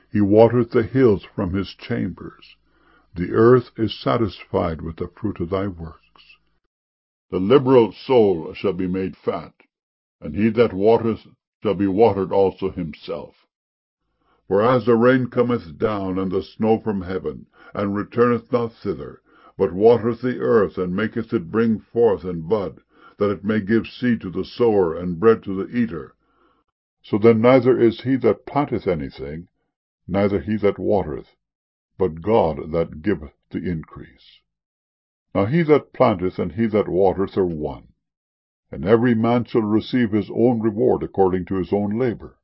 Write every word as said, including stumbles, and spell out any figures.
He watereth the hills from his chambers. The earth is satisfied with the fruit of thy works. The liberal soul shall be made fat, and he that watereth shall be watered also himself. For as the rain cometh down, and the snow from heaven, and returneth not thither, but watereth the earth, and maketh it bring forth and bud, that it may give seed to the sower, and bread to the eater, so then neither is he that planteth anything, neither he that watereth, but God that giveth the increase. Now he that planteth and he that watereth are one, and every man shall receive his own reward according to his own labor.